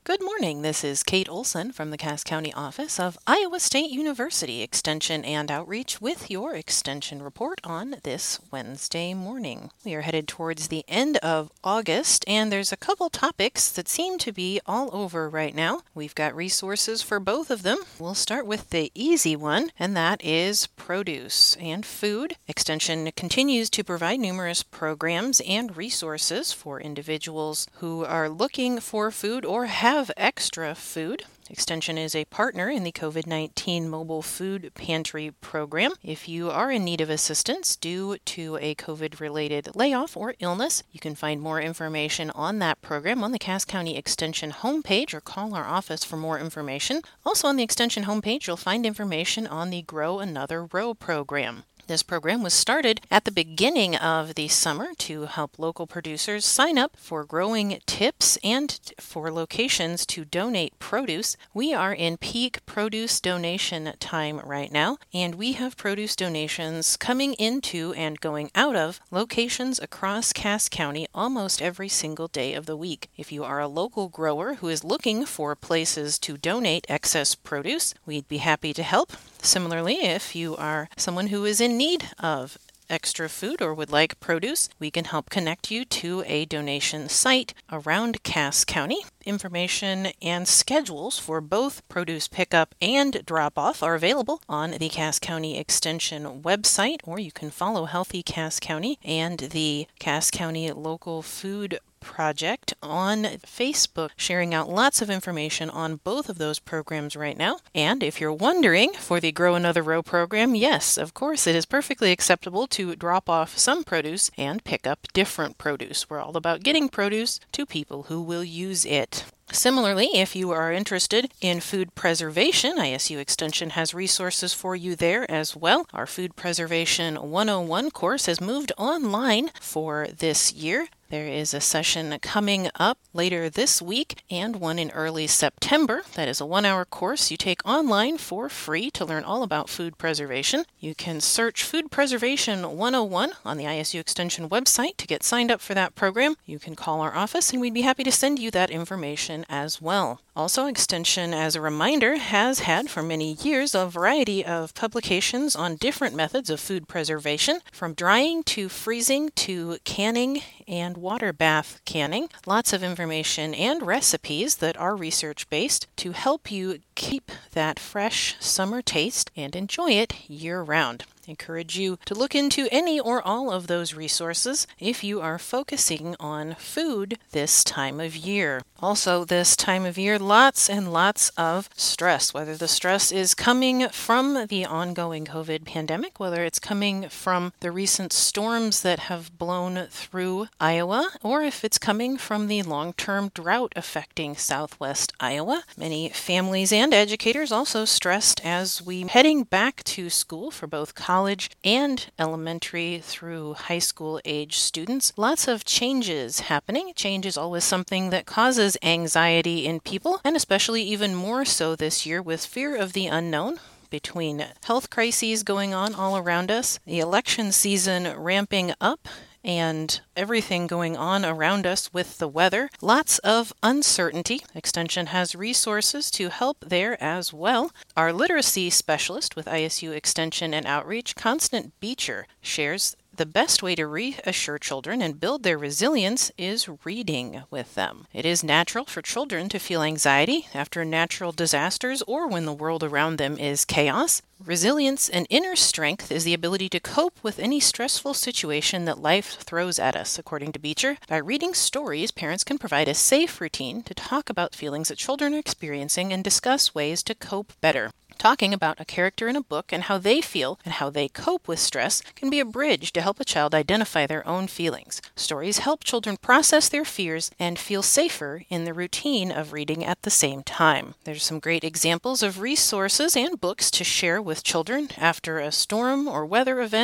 Good morning. This is Kate Olson from the Cass County office of Iowa State University Extension and Outreach with your Extension report on this Wednesday morning. We are headed towards the end of August, and there's a couple topics that seem to be all over right now. We've got resources for both of them. We'll start with the easy one, and that is produce and food. Extension continues to provide numerous programs and resources for individuals who are looking for food or have extra food. Extension is a partner in the COVID-19 Mobile Food Pantry program. If you are in need of assistance due to a COVID-related layoff or illness, you can find more information on that program on the Cass County Extension homepage or call our office for more information. Also on the Extension homepage, you'll find information on the Grow Another Row program. This program was started at the beginning of the summer to help local producers sign up for growing tips and for locations to donate produce. We are in peak produce donation time right now, and we have produce donations coming into and going out of locations across Cass County almost every single day of the week. If you are a local grower who is looking for places to donate excess produce, we'd be happy to help. Similarly, if you are someone who is in need of extra food or would like produce, we can help connect you to a donation site around Cass County. Information and schedules for both produce pickup and drop-off are available on the Cass County Extension website, or you can follow Healthy Cass County and the Cass County Local Food Project on Facebook, sharing out lots of information on both of those programs right now. And if you're wondering, for the Grow Another Row program, yes, of course, it is perfectly acceptable to drop off some produce and pick up different produce. We're all about getting produce to people who will use it. Similarly, if you are interested in food preservation, ISU Extension has resources for you there as well. Our Food Preservation 101 course has moved online for this year. There is a session coming up later this week and one in early September. That is a 1-hour course you take online for free to learn all about food preservation. You can search Food Preservation 101 on the ISU Extension website to get signed up for that program. You can call our office and we'd be happy to send you that information as well. Also, Extension, as a reminder, has had for many years a variety of publications on different methods of food preservation, from drying to freezing to canning and water bath canning. Lots of information and recipes that are research-based to help you keep that fresh summer taste and enjoy it year-round. Encourage you to look into any or all of those resources if you are focusing on food this time of year. Also, this time of year, lots and lots of stress, whether the stress is coming from the ongoing COVID pandemic, whether it's coming from the recent storms that have blown through Iowa, or if it's coming from the long-term drought affecting southwest Iowa. Many families and educators also stressed as we heading back to school for both college and elementary through high school age students. Lots of changes happening. Change is always something that causes anxiety in people, and especially even more so this year with fear of the unknown. Between health crises going on all around us, the election season ramping up, and everything going on around us with the weather. Lots of uncertainty. Extension has resources to help there as well. Our literacy specialist with ISU Extension and Outreach, Constant Beecher, shares the best way to reassure children and build their resilience is reading with them. It is natural for children to feel anxiety after natural disasters or when the world around them is chaos. Resilience and inner strength is the ability to cope with any stressful situation that life throws at us, according to Beecher. By reading stories, parents can provide a safe routine to talk about feelings that children are experiencing and discuss ways to cope better. Talking about a character in a book and how they feel and how they cope with stress can be a bridge to help a child identify their own feelings. Stories help children process their fears and feel safer in the routine of reading at the same time. There's some great examples of resources and books to share with children after a storm or weather event.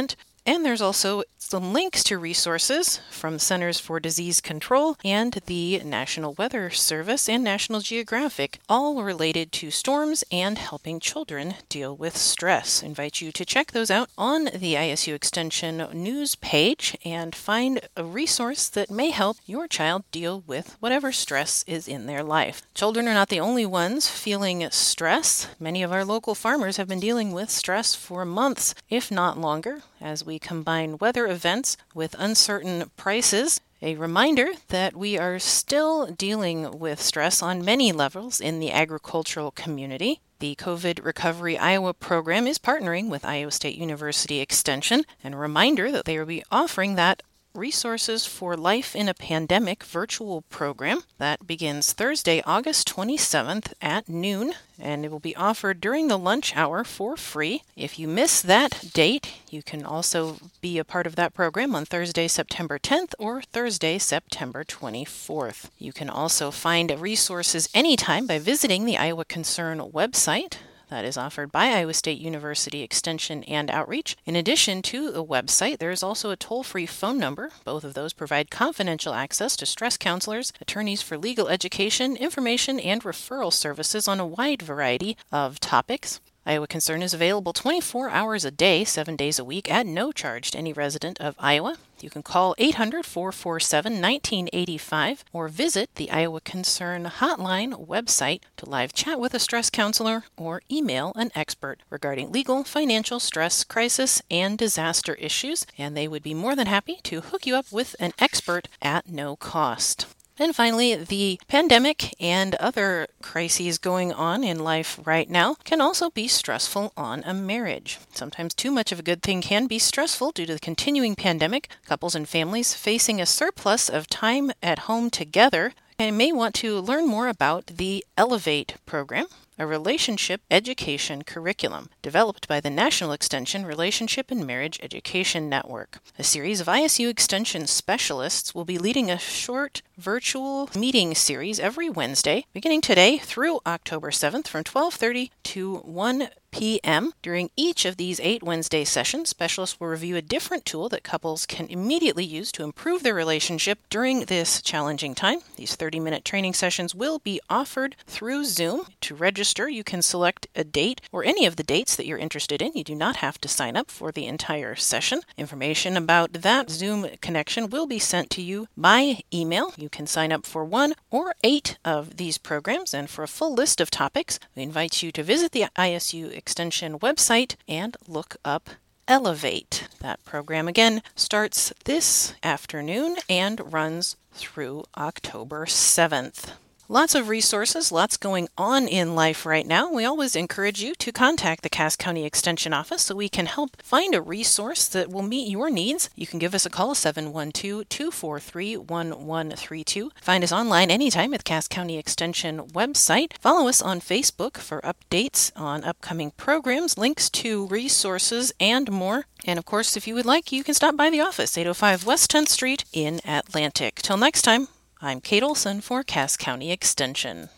And there's also some links to resources from Centers for Disease Control and the National Weather Service and National Geographic, all related to storms and helping children deal with stress. I invite you to check those out on the ISU Extension news page and find a resource that may help your child deal with whatever stress is in their life. Children are not the only ones feeling stress. Many of our local farmers have been dealing with stress for months, if not longer, as we combine weather events with uncertain prices. A reminder that we are still dealing with stress on many levels in the agricultural community. The COVID Recovery Iowa program is partnering with Iowa State University Extension, and a reminder that they will be offering that Resources for Life in a Pandemic virtual program that begins Thursday, August 27th at noon, and it will be offered during the lunch hour for free. If you miss that date, you can also be a part of that program on Thursday, September 10th or Thursday, September 24th. You can also find resources anytime by visiting the Iowa Concern website. That is offered by Iowa State University Extension and Outreach. In addition to the website, there is also a toll-free phone number. Both of those provide confidential access to stress counselors, attorneys for legal education, information, and referral services on a wide variety of topics. Iowa Concern is available 24 hours a day, 7 days a week, at no charge to any resident of Iowa. You can call 800-447-1985 or visit the Iowa Concern Hotline website to live chat with a stress counselor or email an expert regarding legal, financial, stress, crisis, and disaster issues, and they would be more than happy to hook you up with an expert at no cost. And finally, the pandemic and other crises going on in life right now can also be stressful on a marriage. Sometimes too much of a good thing can be stressful due to the continuing pandemic. Couples and families facing a surplus of time at home together may want to learn more about the Elevate program, a relationship education curriculum developed by the National Extension Relationship and Marriage Education Network. A series of ISU Extension specialists will be leading a short virtual meeting series every Wednesday, beginning today through October 7th from 12:30 to 1 p.m. During each of these 8 Wednesday sessions, specialists will review a different tool that couples can immediately use to improve their relationship during this challenging time. These 30-minute training sessions will be offered through Zoom. To register, you can select a date or any of the dates that you're interested in. You do not have to sign up for the entire session. Information about that Zoom connection will be sent to you by email. You can sign up for 1 or 8 of these programs, and for a full list of topics, we invite you to visit the ISU Extension website and look up Elevate. That program again starts this afternoon and runs through October 7th. Lots of resources, lots going on in life right now. We always encourage you to contact the Cass County Extension Office so we can help find a resource that will meet your needs. You can give us a call, 712-243-1132. Find us online anytime at the Cass County Extension website. Follow us on Facebook for updates on upcoming programs, links to resources, and more. And of course, if you would like, you can stop by the office, 805 West 10th Street in Atlantic. Till next time, I'm Kate Olson for Cass County Extension.